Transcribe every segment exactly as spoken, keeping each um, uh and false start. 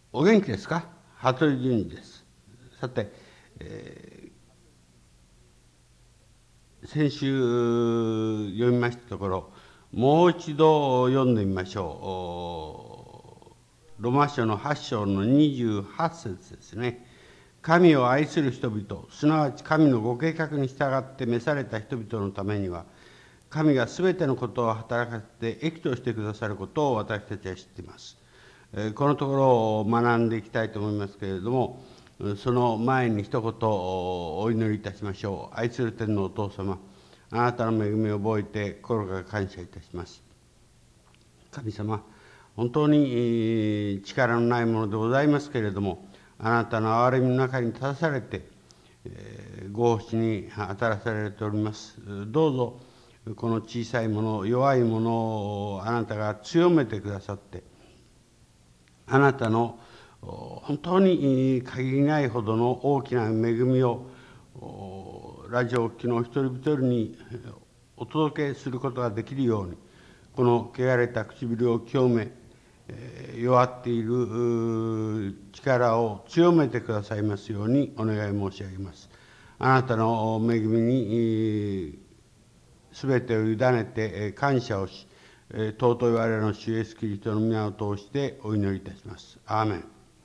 お元気ですか？羽鳥淳二です。さて、えー先週読みましたところ、もう一度読んでみましょう。ロマ書のはち章のにじゅうはち節ですね。神を愛する人々、すなわち神のご計画に従って召された人々のためには、神がすべてのことを働かせて益としてくださることを私たちは知っています。このところを学んでいきたいと思いますけれども、その前に一言お祈りいたしましょう。愛する天のお父様、あなたの恵みを覚えて心から感謝いたします。神様、本当に力のないものでございますけれども、あなたの憐れみの中に立たされて、ご奉仕に当たらされております。どうぞこの小さいもの、弱いものをあなたが強めてくださって、あなたの本当に限りないほどの大きな恵みをラジオを聴きの一人一人にお届けすることができるように、この汚れた唇を清め、弱っている力を強めてくださいますようにお願い申し上げます。あなたの恵みにすべてを委ねて感謝をし、尊い我らの主イエスキリストの皆を通してお祈りいたします。アーメン。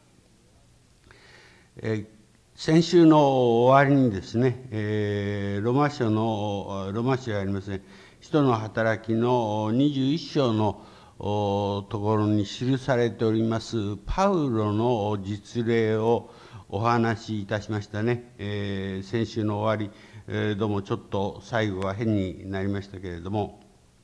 え先週の終わりにですね、えー、ロマ書の、ロマ書がありますね、使徒の働きのにじゅういっ章のところに記されておりますパウロの実例をお話しいたしましたね。えー、先週の終わり、えー、どうもちょっと最後は変になりましたけれども、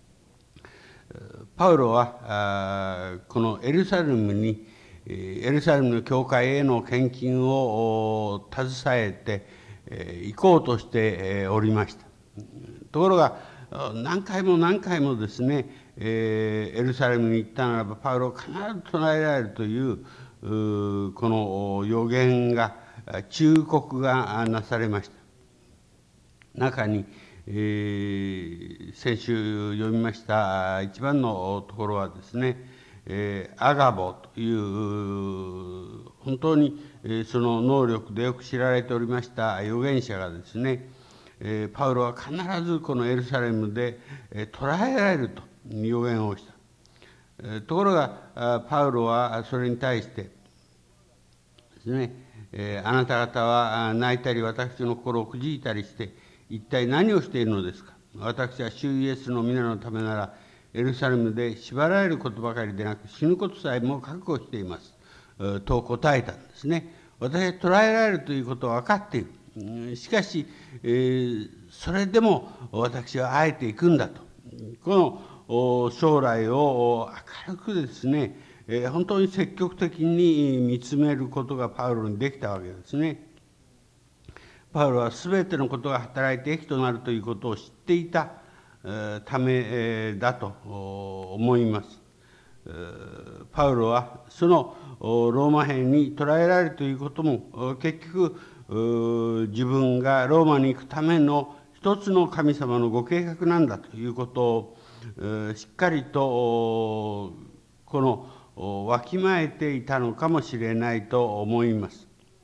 パウロはこのエルサレムにエルサレムの教会への献金を携えて行こうとしておりました。ところが何回も何回もですね、エルサレムに行ったならばパウロは必ず唱えられるというこの予言が、忠告がなされました。中にえー、先週読みました一番のところはですね、えー、アガボという本当にその能力でよく知られておりました預言者がですね、えー、パウロは必ずこのエルサレムで、えー、捕らえられると預言をした。えー、ところがパウロはそれに対してですね、えー、あなた方は泣いたり私の心をくじいたりして一体何をしているのですか。私は主イエスの皆のためならエルサレムで縛られることばかりでなく死ぬことさえも覚悟していますと答えたんですね。私は捕らえられるということは分かっている。しかし、えー、それでも私はあえていくんだと。この将来を明るくですね、えー、本当に積極的に見つめることがパウロにできたわけですね。パウロはすべてのことが働いて益となるということを知っていたためだと思います。パウロはそのローマ兵に捕らえられるということも結局自分がローマに行くための一つの神様のご計画なんだということをしっかりとこのわきまえていたのかもしれないと思います。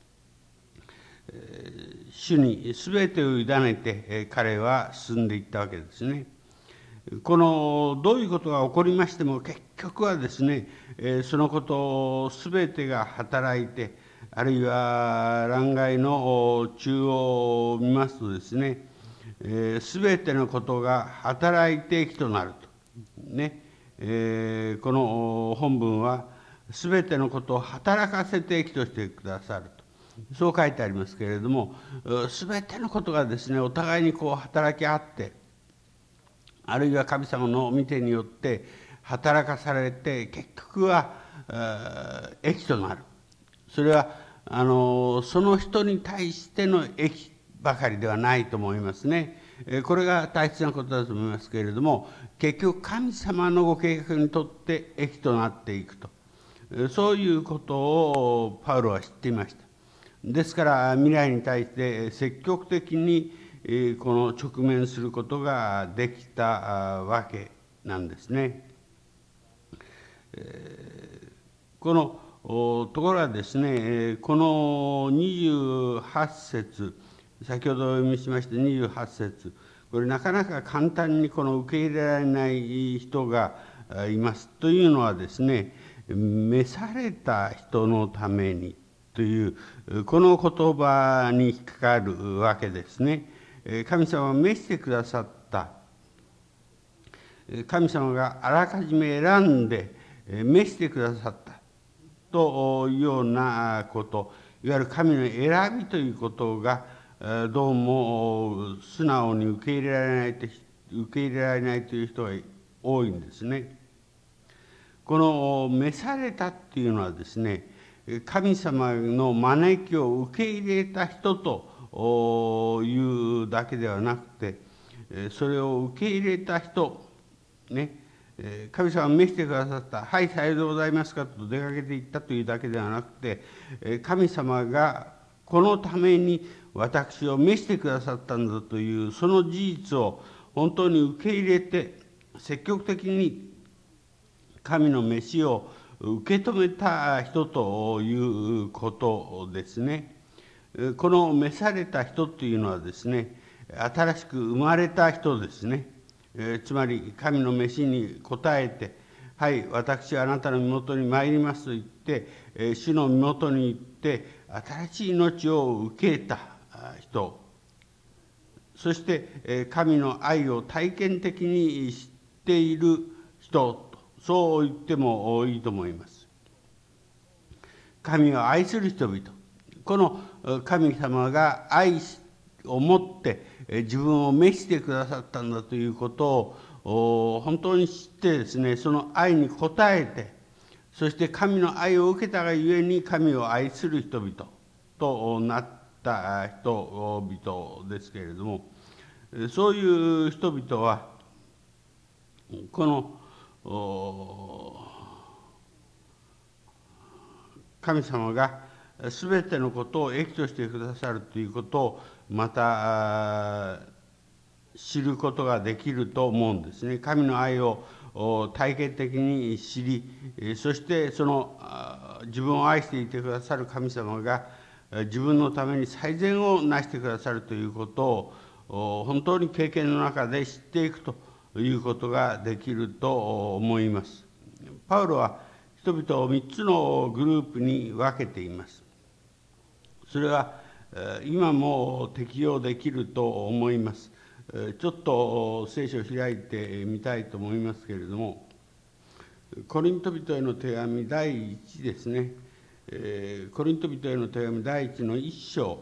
主に全てを委ねて彼は進んでいったわけですね。このどういうことが起こりましても結局はですね、そのこと全てが働いて、あるいは欄外の中央を見ますとですね、全てのことが働いて益となるとね、えー、この本文は全てのことを働かせて益としてくださると、そう書いてありますけれども、全てのことがですねお互いにこう働き合って、あるいは神様の御手によって働かされて結局は益となる。それはあのその人に対しての益ばかりではないと思いますね。これが大切なことだと思いますけれども、結局神様のご計画にとって益となっていくと、そういうことをパウロは知っていました。ですから未来に対して積極的にこの直面することができたわけなんですね。このところがですね、このにじゅうはち節、先ほどお読みしましたにじゅうはち節、これなかなか簡単にこの受け入れられない人がいますというのはですね、召された人のためにというこの言葉に引っかかるわけですね。神様は召してくださった、神様があらかじめ選んで召してくださったというようなこと、いわゆる神の選びということがどうも素直に受け入れられないと受け入れられないという人が多いんですね。この召されたっていうのはですね、神様の招きを受け入れた人というだけではなくて、それを受け入れた人ね、神様が召してくださった、はい、さようでございますかと出かけていったというだけではなくて、神様がこのために私を召してくださったんだというその事実を本当に受け入れて、積極的に神の召しを受け止めた人ということですね。この召された人というのはですね、新しく生まれた人ですね。えー、つまり神の召しに応えて、はい、私はあなたの身元に参りますと言って、えー、主の身元に行って新しい命を受けた人、そして、えー、神の愛を体験的に知っている人、そう言ってもいいと思います。神を愛する人々、この神様が愛を持って自分を召してくださったんだということを本当に知ってですね、その愛に応えて、そして神の愛を受けたがゆえに神を愛する人々となった人々ですけれども、そういう人々はこの神様がすべてのことを益としてくださるということをまた知ることができると思うんですね。神の愛を体験的に知り、そしてその自分を愛していてくださる神様が自分のために最善をなしてくださるということを本当に経験の中で知っていくということができると思います。パウロは人々をみっつのグループに分けています。それは今も適用できると思います。ちょっと聖書を開いてみたいと思いますけれども、コリント人への手紙第一ですね、コリント人への手紙第一の一章、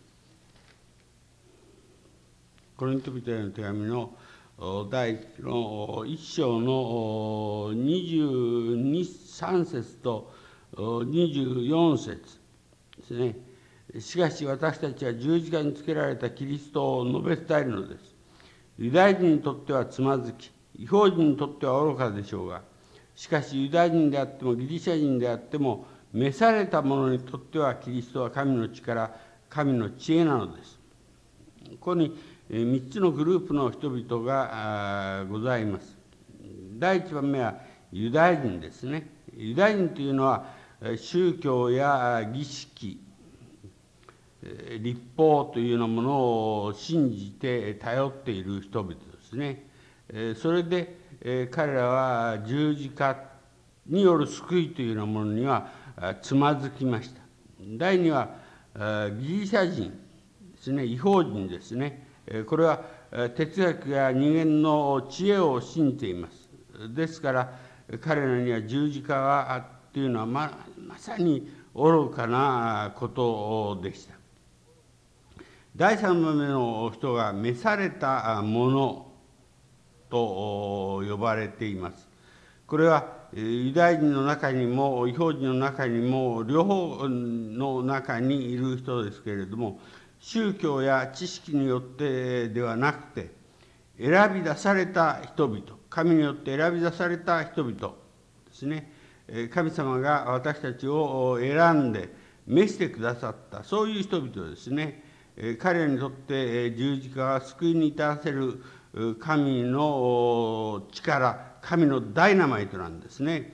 コリント人への手紙の第一の一章のにじゅうに、さん節とにじゅうよん節ですね。しかし私たちは十字架につけられたキリストを述べ伝えるのです。ユダヤ人にとってはつまずき、異邦人にとっては愚かでしょうが、しかしユダヤ人であってもギリシャ人であっても、召された者にとってはキリストは神の力、神の知恵なのです。ここにみっつのグループの人々がございます。第一番目はユダヤ人ですね。ユダヤ人というのは宗教や儀式、律法というようなものを信じて頼っている人々ですね。それで彼らは十字架による救いというようなものにはつまずきました。第二はギリシャ人ですね、異邦人ですね。これは哲学や人間の知恵を信じています。ですから彼らには十字架がっていうのは ま, まさに愚かなことでした。第三番目の人が召されたものと呼ばれています。これはユダヤ人の中にも異邦人の中にも両方の中にいる人ですけれども、宗教や知識によってではなくて選び出された人々、神によって選び出された人々ですね。神様が私たちを選んで召してくださった、そういう人々ですね。彼らにとって十字架は救いに至らせる神の力、神のダイナマイトなんですね。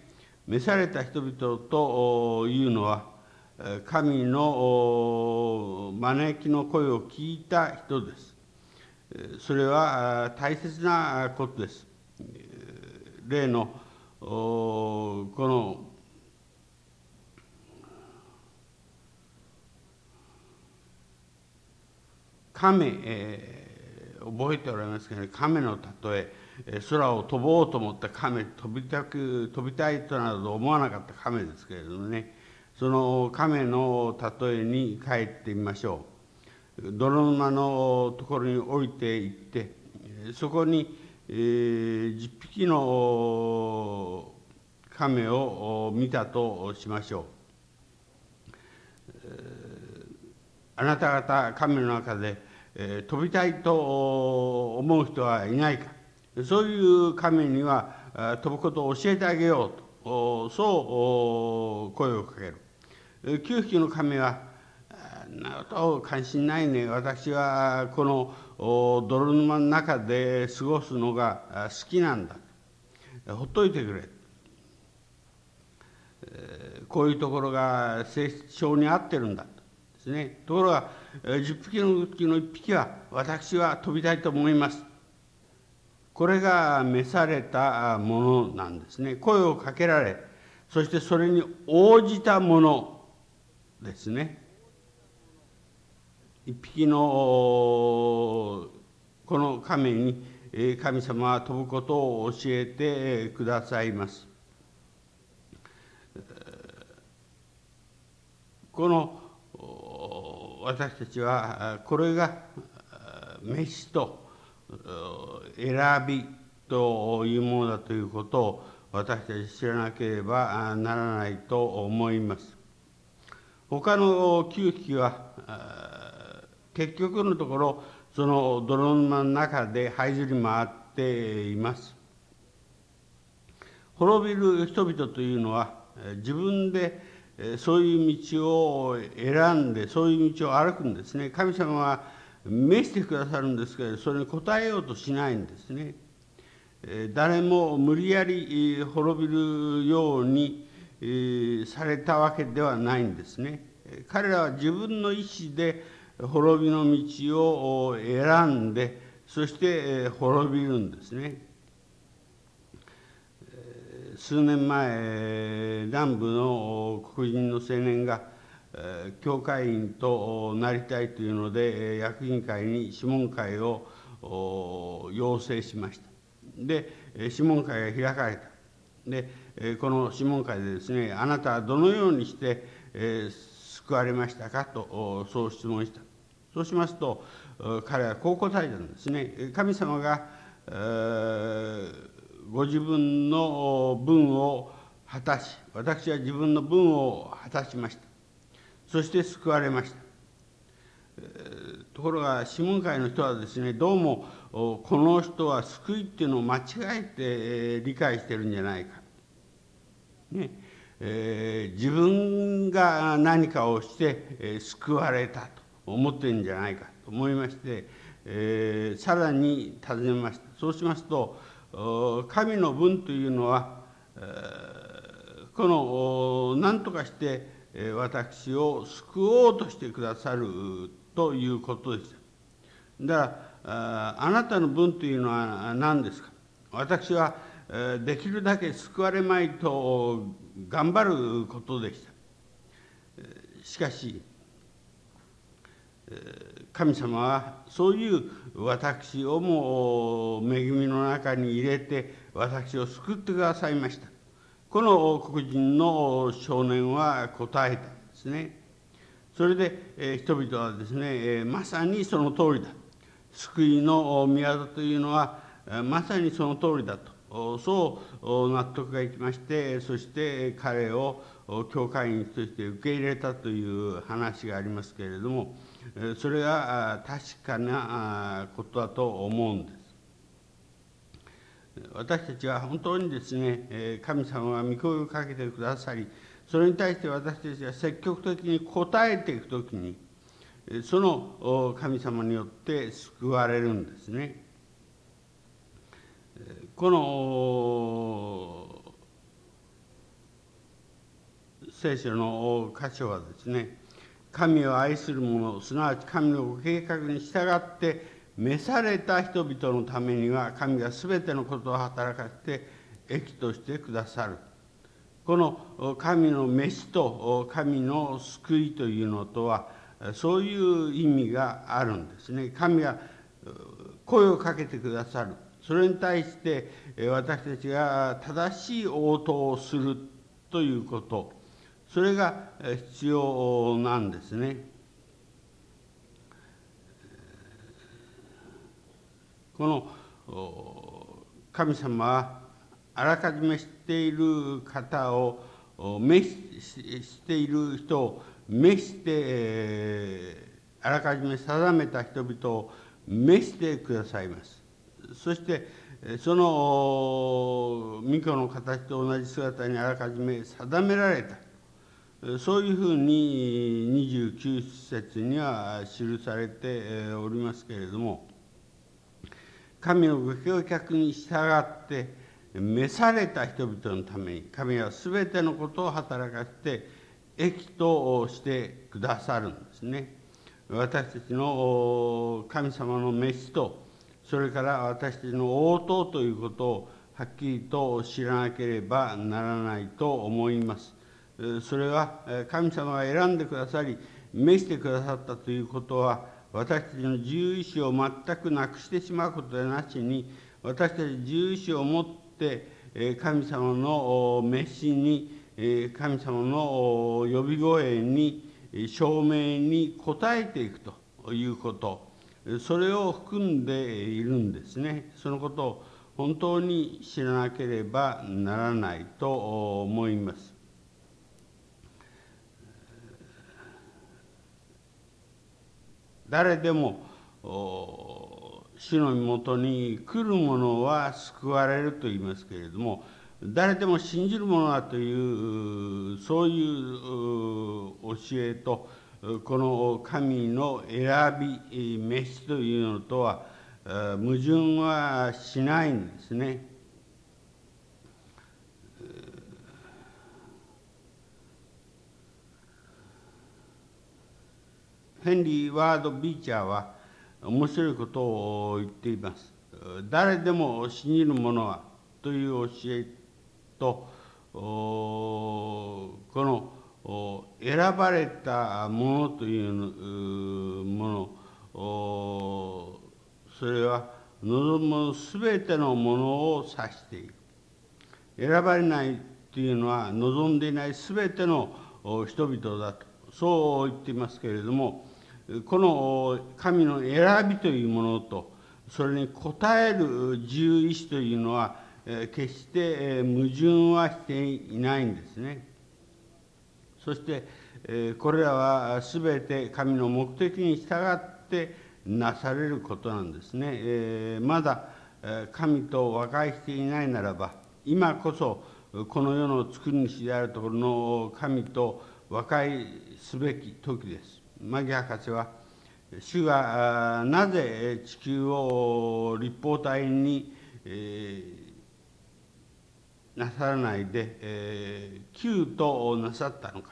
召された人々というのは、神の招きの声を聞いた人です。それは大切なことです。例のこの亀、えー、覚えておられますけど、ね、亀の例え、空を飛ぼうと思った亀、飛びたく飛びたいとなど思わなかった亀ですけれどもね、その亀の例えに帰ってみましょう。泥沼のところに降りていって、そこに、えー、じゅっぴきの亀を見たとしましょう。あなた方亀の中で、えー、飛びたいと思う人はいないか。そういう亀には飛ぶことを教えてあげようと、そう声をかける。きゅうひきの亀は、なこと関心ないね。私はこの泥沼の中で過ごすのが好きなんだ。ほっといてくれ。こういうところが性質上に合ってるんだですね。ところがじゅっぴきのうちのいっぴきは私は飛びたいと思います。これが召されたものなんですね。声をかけられ、そしてそれに応じたものですね。一匹のこの亀に神様は飛ぶことを教えてくださいます。この私たちはこれが召しと選びというものだということを私たち知らなければならないと思います。他のきゅうひきは結局のところその泥沼の中で這いずり回っています。滅びる人々というのは自分でそういう道を選んでそういう道を歩くんですね。神様は召してくださるんですけれど、それに応えようとしないんですね。誰も無理やり滅びるようにされたわけではないんですね。彼らは自分の意思で滅びの道を選んで、そして滅びるんですね。数年前、南部の黒人の青年が教会員となりたいというので、役員会に諮問会を要請しました。で、諮問会が開かれた。で、この諮問会でですね、あなたはどのようにして、えー、救われましたかと、そう質問した。そうしますと、彼はこう答えたんですね。神様が、えーご自分の分を果たし、私は自分の分を果たしました。そして救われました。ところが諮問会の人はですね、どうもこの人は救いっていうのを間違えて理解してるんじゃないか、ねえー、自分が何かをして救われたと思ってるんじゃないかと思いまして、えー、さらに尋ねました。そうしますと、神の分というのは、この何とかして私を救おうとしてくださるということでした。だからあなたの分というのは何ですか。私はできるだけ救われまいと頑張ることでした。しかし神様はそういう私をも恵みの中に入れて私を救ってくださいました。この黒人の少年は答えたんですね。それで人々はですね、まさにその通りだ。救いの宮というのはまさにその通りだと、そう納得がいきまして、そして彼を教会員として受け入れたという話がありますけれども、それは確かなことだと思うんです。私たちは本当にですね、神様が御声をかけてくださり、それに対して私たちが積極的に応えていくときに、その神様によって救われるんですね。この聖書の箇所はですね、神を愛する者、すなわち神の計画に従って召された人々のためには、神がすべてのことを働かせて益としてくださる。この神の召しと神の救いというのとは、そういう意味があるんですね。神が声をかけてくださる。それに対して私たちが正しい応答をするということ、それが必要なんですね。この神様はあらかじめ知っている方を召している人を召して、あらかじめ定めた人々を召してくださいます。そしてその御子の形と同じ姿にあらかじめ定められた、そういうふうににじゅうきゅう節には記されておりますけれども、神のご計画に従って召された人々のために、神はすべてのことを働かせて益としてくださるんですね。私たちの神様の召しと、それから私たちの応答ということをはっきりと知らなければならないと思います。それは神様が選んでくださり、召してくださったということは、私たちの自由意志を全くなくしてしまうことでなしに、私たち自由意志を持って神様の召しに、神様の呼び声に、証明に応えていくということ、それを含んでいるんですね。そのことを本当に知らなければならないと思います。誰でも主の身元に来る者は救われると言いますけれども、誰でも信じる者はというそういう教えと、この神の選び召しというのとは矛盾はしないんですね。ヘンリー・ワード・ビーチャーは面白いことを言っています。誰でも信じる者はという教えと、この選ばれたものというもの、それは望むすべてのものを指している。選ばれないというのは望んでいないすべての人々だと、そう言っていますけれども、この神の選びというものと、それに応える自由意志というのは、決して矛盾はしていないんですね。そして、これらはすべて神の目的に従ってなされることなんですね。まだ神と和解していないならば、今こそこの世の作り主であるところの神と和解すべき時です。マギ博士は、主がなぜ地球を立方体に、えー、なさらないで、えー、球となさったのか、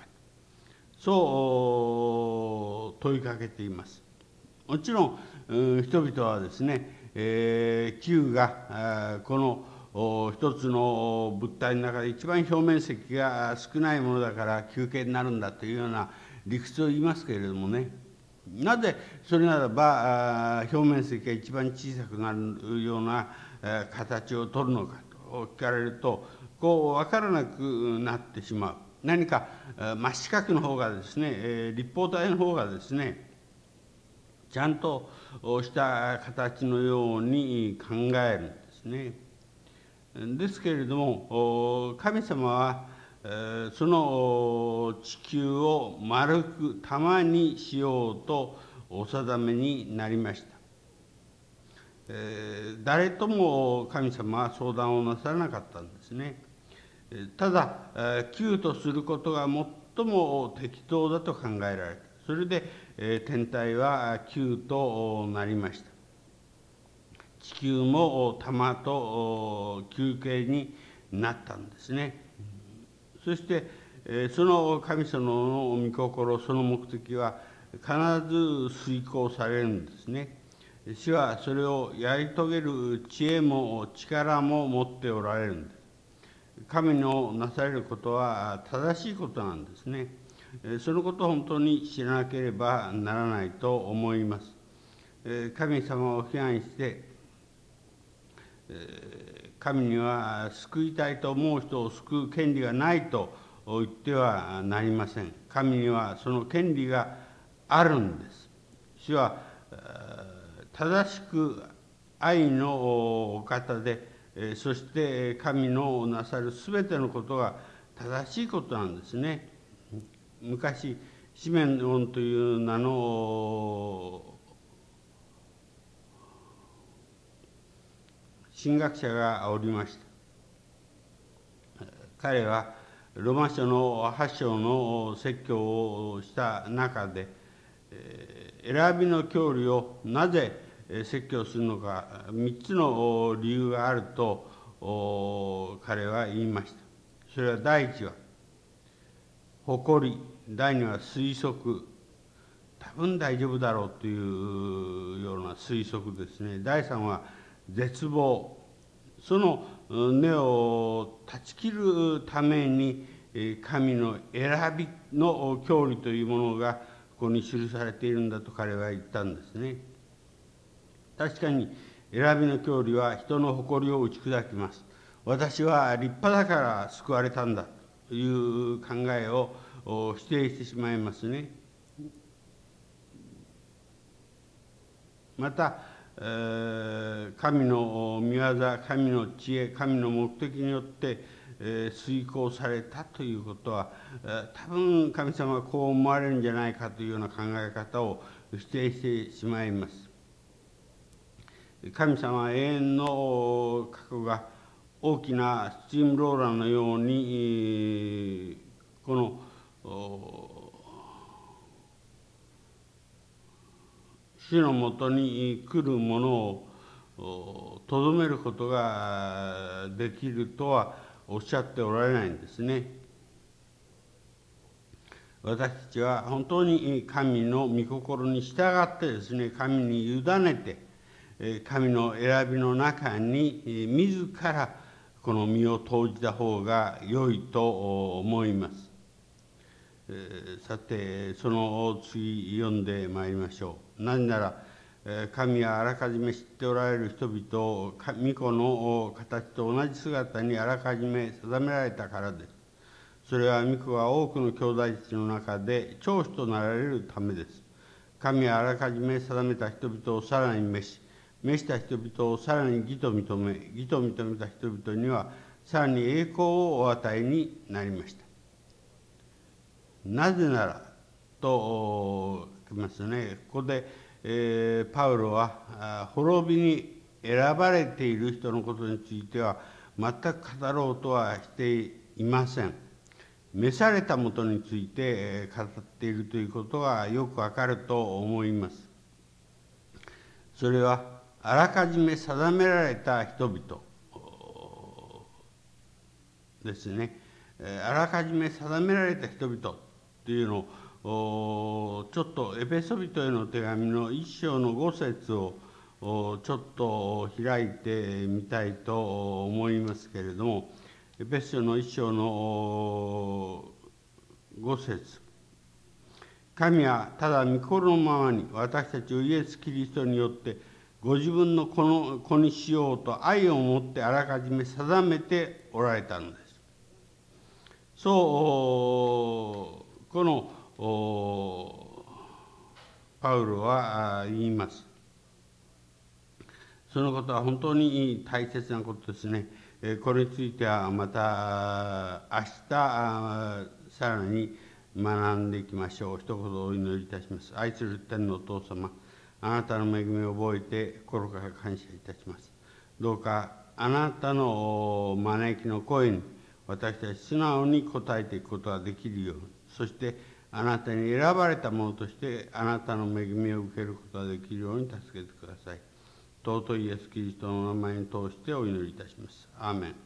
そう問いかけています。もちろん、うん、人々はですね、えー、球がこの一つの物体の中で一番表面積が少ないものだから球形になるんだというような理屈を言いますけれどもね、なぜそれならば表面積が一番小さくなるような形を取るのかと聞かれると、こう分からなくなってしまう。何か真四角の方がですね、立方体の方がですね、ちゃんとした形のように考えるんですね。ですけれども、神様はその地球を丸く玉にしようとお定めになりました。誰とも神様は相談をなさらなかったんですね。ただ球とすることが最も適当だと考えられた。それで天体は球となりました。地球も玉と球形になったんですね。そしてその神様の御心、その目的は必ず遂行されるんですね。主はそれをやり遂げる知恵も力も持っておられるんです。神のなされることは正しいことなんですね。そのことを本当に知らなければならないと思います。神様を批判して、神には救いたいと思う人を救う権利がないと言ってはなりません。神にはその権利があるんです。主は正しく愛のお方で、そして神のなさるすべてのことが正しいことなんですね。昔、シメオンという名の神学者がおりました。彼はローマ書のはち章の説教をした中で、選びの教理をなぜ説教するのか、みっつの理由があると彼は言いました。それは第一は誇り、第二は推測、多分大丈夫だろうというような推測ですね。第三は絶望、その根を断ち切るために神の選びの教理というものがここに記されているんだと彼は言ったんですね。確かに選びの教理は人の誇りを打ち砕きます。私は立派だから救われたんだという考えを否定してしまいますね。また、神の御業、神の知恵、神の目的によって遂行されたということは、多分神様はこう思われるんじゃないかというような考え方を否定してしまいます。神様は永遠の過去が大きなスチームローラーのように、この主のもとに来るものをとどめることができるとはおっしゃっておられないんですね。私たちは本当に神の御心に従ってですね、神に委ねて、神の選びの中に自らこの身を投じた方が良いと思います。さて、その次読んでまいりましょう。なぜなら、神はあらかじめ知っておられる人々を御子の形と同じ姿にあらかじめ定められたからです。それは御子が多くの兄弟たちの中で長子となられるためです。神はあらかじめ定めた人々をさらに召し、召した人々をさらに義と認め、義と認めた人々にはさらに栄光をお与えになりました。なぜならと書きますね。ここで、えー、パウロは滅びに選ばれている人のことについては全く語ろうとはしていません。召されたもとについて語っているということがよくわかると思います。それはあらかじめ定められた人々ですね。あらかじめ定められた人々というのをちょっとエペソビトへの手紙の一章の五節をちょっと開いてみたいと思いますけれども、エペソの一章の五節、神はただ御心のままに私たちをイエス・キリストによってご自分の子の子にしようと愛を持ってあらかじめ定めておられたのです。そう、このパウロは言います。そのことは本当に大切なことですね。これについてはまた明日さらに学んでいきましょう。一言お祈りいたします。愛する天のお父様、あなたの恵みを覚えて心から感謝いたします。どうかあなたの招きの声に私たち素直に応えていくことができるように、そしてあなたに選ばれた者としてあなたの恵みを受けることができるように助けてください。尊いイエス・キリストの名前に通してお祈りいたします。アーメン。